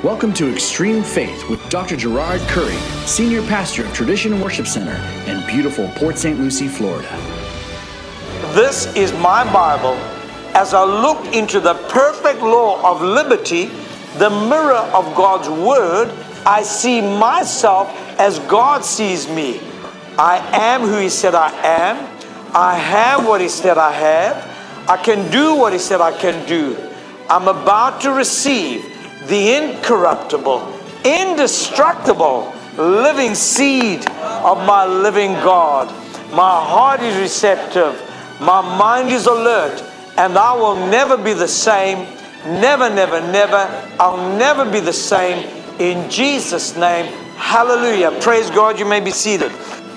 Welcome to Extreme Faith with Dr. Gerard Curry, Senior Pastor of Tradition Worship Center in beautiful Port St. Lucie, Florida. This is my Bible. As I look into the perfect law of liberty, the mirror of God's Word, I see myself as God sees me. I am who He said I am. I have what He said I have. I can do what He said I can do. I'm about to receive the incorruptible, indestructible, living seed of my living God. My heart is receptive. My mind is alert. And I will never be the same. Never, never, never. I'll never be the same. In Jesus' name, hallelujah. Praise God. You may be seated.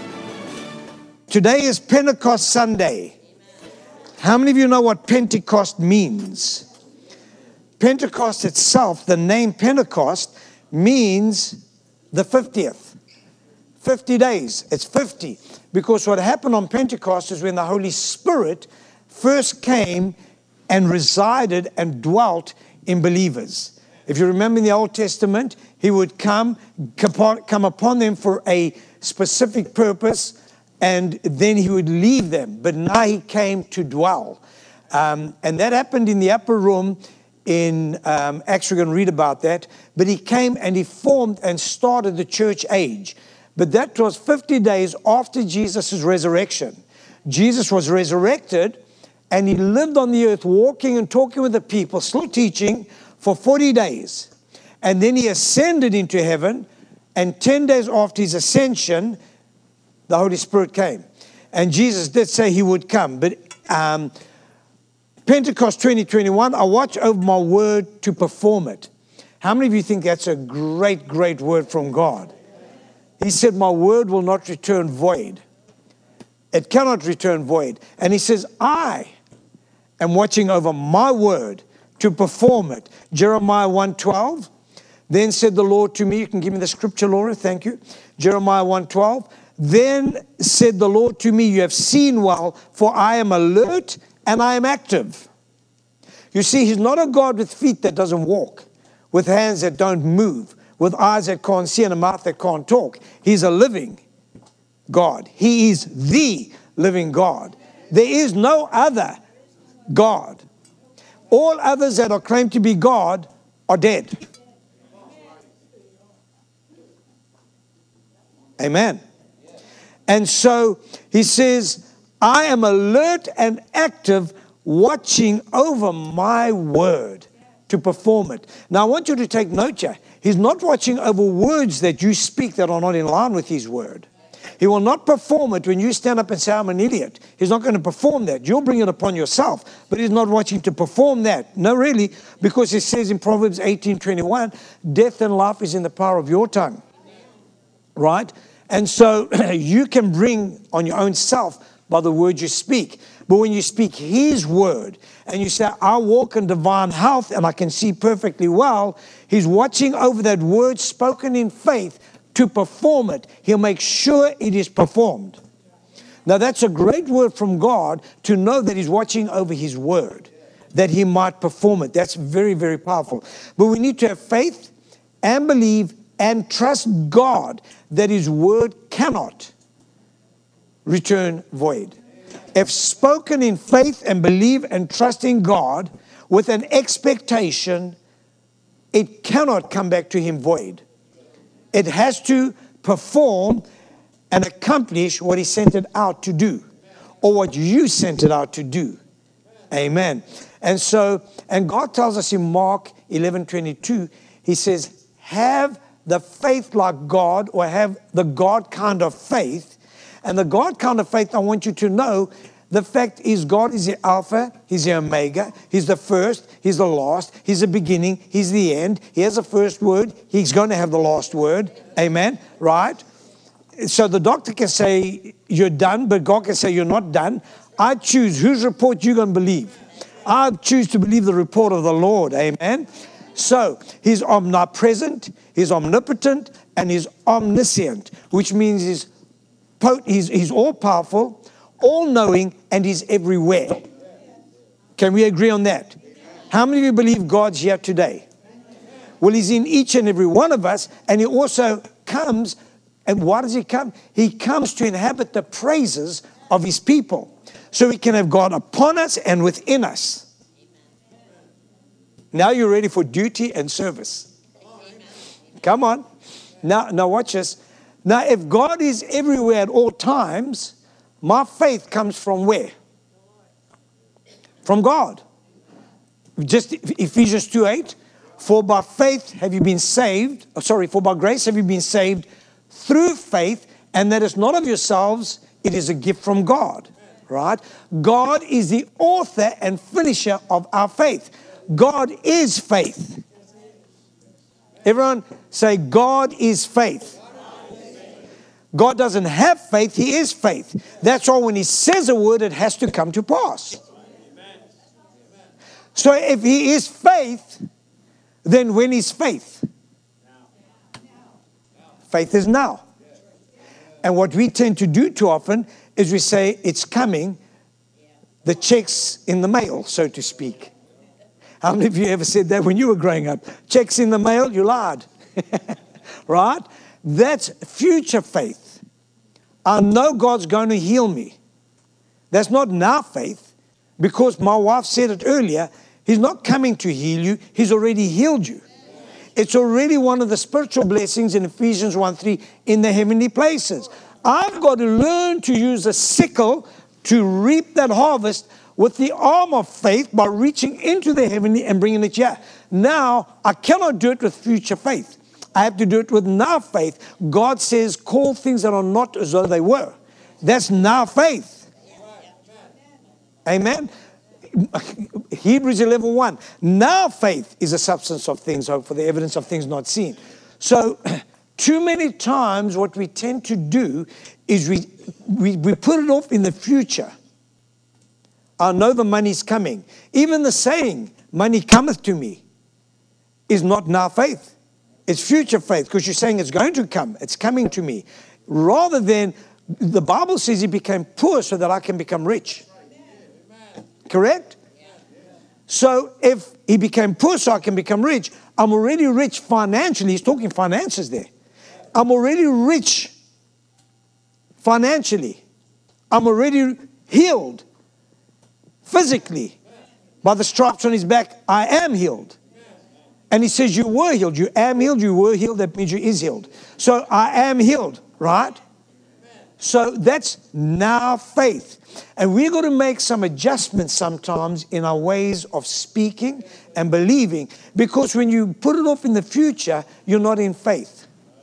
Today is Pentecost Sunday. How many of you know what Pentecost means? Pentecost itself, the name Pentecost, means the 50th. 50 days. It's 50. Because what happened on Pentecost is when the Holy Spirit first came and resided and dwelt in believers. If you remember in the Old Testament, He would come upon them for a specific purpose, and then He would leave them. But now He came to dwell. And that happened in the upper room in Acts. We're going to read about that. But He came and He formed and started the church age. But that was 50 days after Jesus' resurrection. Jesus was resurrected, and He lived on the earth walking and talking with the people, still teaching, for 40 days. And then He ascended into heaven, and 10 days after His ascension, the Holy Spirit came. And Jesus did say He would come. But Pentecost 2021, I watch over my word to perform it. How many of you think that's a great, great word from God? He said, my word will not return void. It cannot return void. And He says, I am watching over my word to perform it. Jeremiah 1:12. Then said the Lord to me, you can give me the scripture, Laura, thank you. Jeremiah 1:12. Then said the Lord to me, you have seen well, for I am alert and I am active. You see, He's not a God with feet that doesn't walk, with hands that don't move, with eyes that can't see and a mouth that can't talk. He's a living God. He is the living God. There is no other God. All others that are claimed to be God are dead. Amen. And so He says, I am alert and active, watching over my word to perform it. Now, I want you to take note here. He's not watching over words that you speak that are not in line with His word. He will not perform it when you stand up and say, I'm an idiot. He's not going to perform that. You'll bring it upon yourself, but He's not watching to perform that. No, really, because it says in Proverbs 18:21, death and life is in the power of your tongue. Right? And so you can bring on your own self by the word you speak. But when you speak His word and you say, I walk in divine health and I can see perfectly well, He's watching over that word spoken in faith to perform it. He'll make sure it is performed. Now that's a great word from God, to know that He's watching over His word, that He might perform it. That's very, very powerful. But we need to have faith and believe and trust God that His word cannot return void. If spoken in faith and believe and trust in God with an expectation, it cannot come back to Him void. It has to perform and accomplish what He sent it out to do, or what you sent it out to do. Amen. And so, and God tells us in Mark 11:22, He says, have the faith like God, or have the God kind of faith. And the God kind of faith, I want you to know, the fact is God is the Alpha, He's the Omega, He's the first, He's the last, He's the beginning, He's the end. He has the first word, He's going to have the last word. Amen? Right? So the doctor can say you're done, but God can say you're not done. I choose whose report you're going to believe. I choose to believe the report of the Lord. Amen? So He's omnipresent, He's omnipotent, and He's omniscient, which means He's all-powerful, all-knowing, and He's everywhere. Can we agree on that? How many of you believe God's here today? Well, he's in each and every one of us, and he also comes, and why does he come? He comes to inhabit the praises of his people. So we can have God upon us and within us. Now you're ready for duty and service. Come on. Now watch this. Now if God is everywhere at all times, my faith comes from where? From God. Just Ephesians 2:8. For by faith have you been saved. For by grace have you been saved through faith, and that is not of yourselves, it is a gift from God. Right? God is the author and finisher of our faith. God is faith. Everyone say, God is faith. God doesn't have faith, he is faith. That's why when he says a word, it has to come to pass. So if he is faith, then when is faith? Faith is now. And what we tend to do too often is we say, it's coming, the check's in the mail, so to speak. How many of you ever said that when you were growing up? Checks in the mail, you lied. Right? That's future faith. I know God's going to heal me. That's not now faith, because my wife said it earlier, he's not coming to heal you, he's already healed you. It's already one of the spiritual blessings in Ephesians 1:3 in the heavenly places. I've got to learn to use a sickle to reap that harvest with the arm of faith by reaching into the heavenly and bringing it here. Now, I cannot do it with future faith. I have to do it with now faith. God says, call things that are not as though they were. That's now faith. Amen. Hebrews 11:1. Now faith is a substance of things hoped for, the evidence of things not seen. So, too many times what we tend to do is we put it off in the future. I know the money's coming. Even the saying, money cometh to me, is not now faith. It's future faith, because you're saying it's going to come. It's coming to me. Rather than, the Bible says he became poor so that I can become rich. Correct? So if he became poor so I can become rich, I'm already rich financially. He's talking finances there. I'm already rich financially. I'm already healed physically. By the stripes on his back, I am healed. And he says, you were healed. You am healed. You were healed. That means you is healed. So I am healed, right? So that's now faith. And we're going to make some adjustments sometimes in our ways of speaking and believing. Because when you put it off in the future, you're not in faith.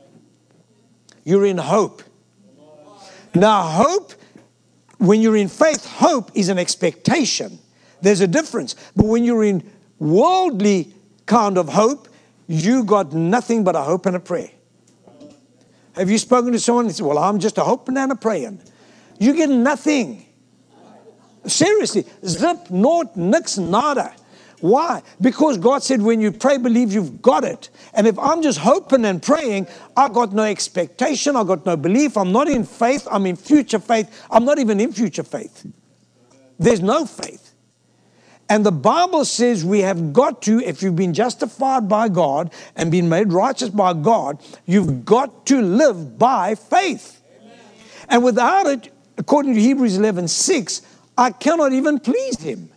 You're in hope. Now, hope, when you're in faith, hope is an expectation. There's a difference. But when you're in worldly kind of hope, you got nothing but a hope and a prayer. Have you spoken to someone and said, well, I'm just a hoping and a praying? You get nothing. Seriously. Zip, naught, nix, nada. Why? Because God said when you pray, believe you've got it. And if I'm just hoping and praying, I got no expectation, I got no belief, I'm not in faith, I'm in future faith. I'm not even in future faith. There's no faith. And the Bible says we have got to, if you've been justified by God and been made righteous by God, you've got to live by faith. Amen. And without it, according to Hebrews 11:6, I cannot even please him.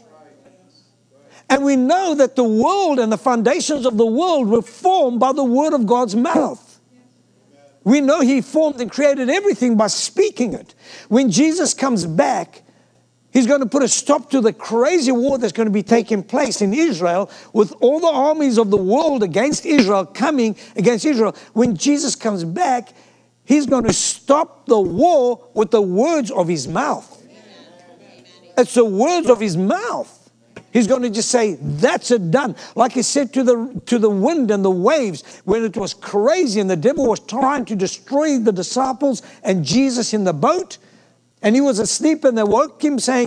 And we know that the world and the foundations of the world were formed by the word of God's mouth. We know he formed and created everything by speaking it. When Jesus comes back, he's going to put a stop to the crazy war that's going to be taking place in Israel with all the armies of the world against Israel coming against Israel. When Jesus comes back, he's going to stop the war with the words of his mouth. It's the words of his mouth. He's going to just say, that's it, done. Like he said to the wind and the waves when it was crazy and the devil was trying to destroy the disciples and Jesus in the boat. And he was asleep and they woke him saying,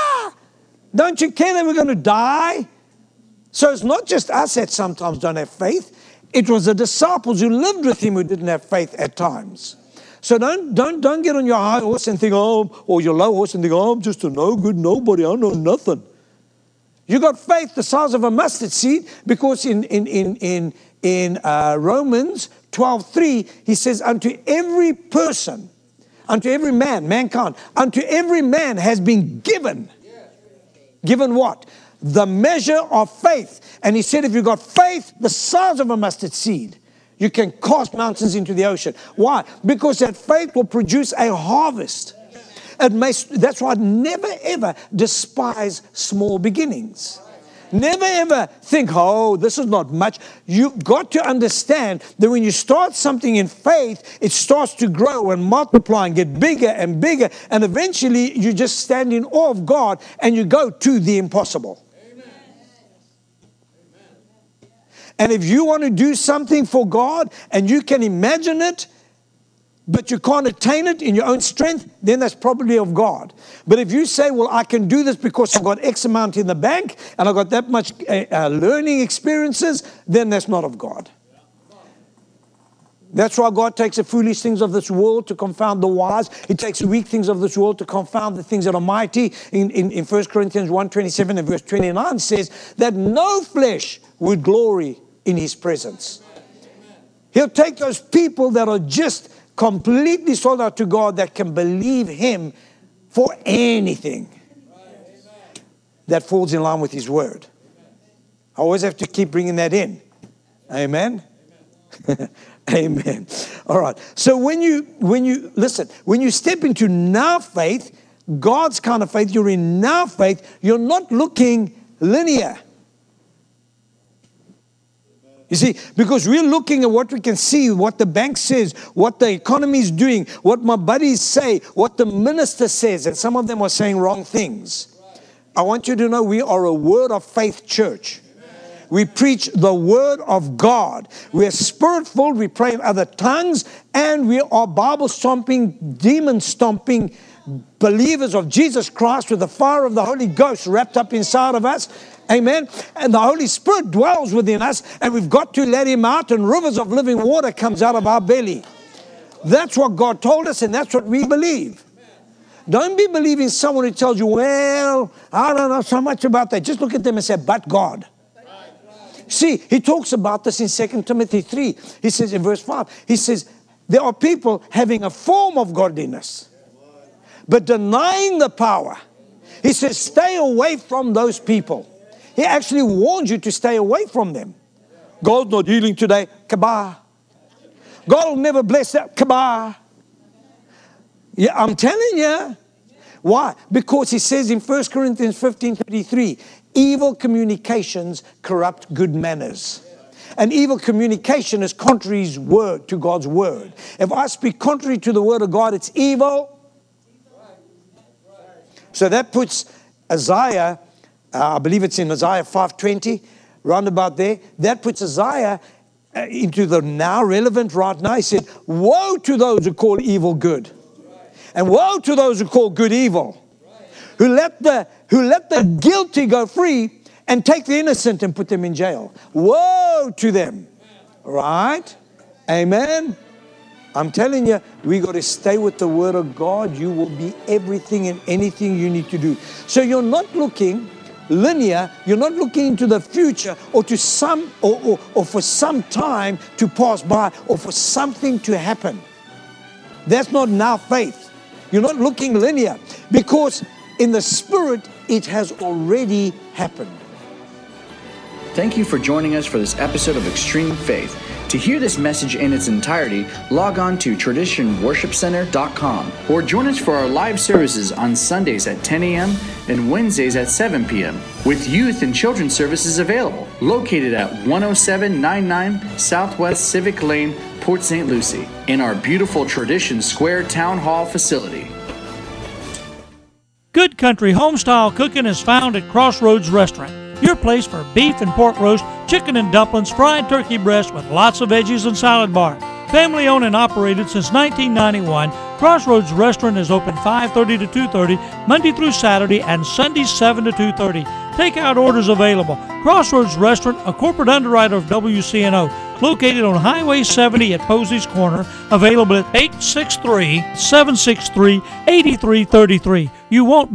don't you care that we're going to die? So it's not just us that sometimes don't have faith. It was the disciples who lived with him who didn't have faith at times. So don't get on your high horse and think, or your low horse and think, I'm just a no good nobody. I know nothing. You got faith the size of a mustard seed, because in Romans 12:3, he says, unto every person, unto every man, mankind, unto every man has been given. Given what? The measure of faith. And he said, if you've got faith the size of a mustard seed, you can cast mountains into the ocean. Why? Because that faith will produce a harvest. That's why I never ever despise small beginnings. Never ever think, oh, this is not much. You've got to understand that when you start something in faith, it starts to grow and multiply and get bigger and bigger. And eventually you just stand in awe of God and you go to the impossible. Amen. And if you want to do something for God and you can imagine it, but you can't attain it in your own strength, then that's probably of God. But if you say, well, I can do this because I've got X amount in the bank and I've got that much learning experiences, then that's not of God. That's why God takes the foolish things of this world to confound the wise. He takes the weak things of this world to confound the things that are mighty. In 1 Corinthians 1:27 and verse 29 says that no flesh would glory in his presence. He'll take those people that are just completely sold out to God, that can believe him for anything that falls in line with his word. I always have to keep bringing that in. Amen. Amen. All right. So when you step into now faith, God's kind of faith, you're in now faith, you're not looking linear. You see, because we're looking at what we can see, what the bank says, what the economy is doing, what my buddies say, what the minister says, and some of them are saying wrong things. I want you to know we are a word of faith church. We preach the word of God. We're spirit-filled, we pray in other tongues, and we are Bible-stomping, demon-stomping believers of Jesus Christ with the fire of the Holy Ghost wrapped up inside of us. Amen. And the Holy Spirit dwells within us, and we've got to let him out, and rivers of living water comes out of our belly. That's what God told us, and that's what we believe. Don't be believing someone who tells you, well, I don't know so much about that. Just look at them and say, but God. See, he talks about this in 2 Timothy 3. He says in verse 5, he says, there are people having a form of godliness, but denying the power. He says, stay away from those people. He actually warns you to stay away from them. God's not healing today. Kabah. God will never bless that. Kabah. Yeah, I'm telling you. Why? Because he says in 1 Corinthians 15:33, evil communications corrupt good manners. And evil communication is contrary to God's word. If I speak contrary to the word of God, it's evil. So that puts Isaiah, I believe it's in Isaiah 5:20, round about there. That puts Isaiah into the now relevant right now. He said, woe to those who call evil good. And woe to those who call good evil. Who let the guilty go free and take the innocent and put them in jail. Woe to them. Right? Amen. I'm telling you, we got to stay with the word of God. You will be everything and anything you need to do. So you're not looking linear. You're not looking into the future or to some or for some time to pass by or for something to happen. That's not now faith. You're not looking linear because in the spirit it has already happened. Thank you for joining us for this episode of Extreme Faith. To hear this message in its entirety, log on to traditionworshipcenter.com or join us for our live services on Sundays at 10 a.m. and Wednesdays at 7 p.m. with youth and children's services available, located at 10799 Southwest Civic Lane, Port St. Lucie, in our beautiful Tradition Square Town Hall facility. Good Country Homestyle Cooking is found at Crossroads Restaurant, your place for beef and pork roast, chicken and dumplings, fried turkey breast with lots of veggies and salad bar. Family owned and operated since 1991, Crossroads Restaurant is open 5:30 to 2:30, Monday through Saturday, and Sundays 7 to 2:30. Takeout orders available. Crossroads Restaurant, a corporate underwriter of WCNO, located on Highway 70 at Posey's Corner, available at 863-763-8333. You won't be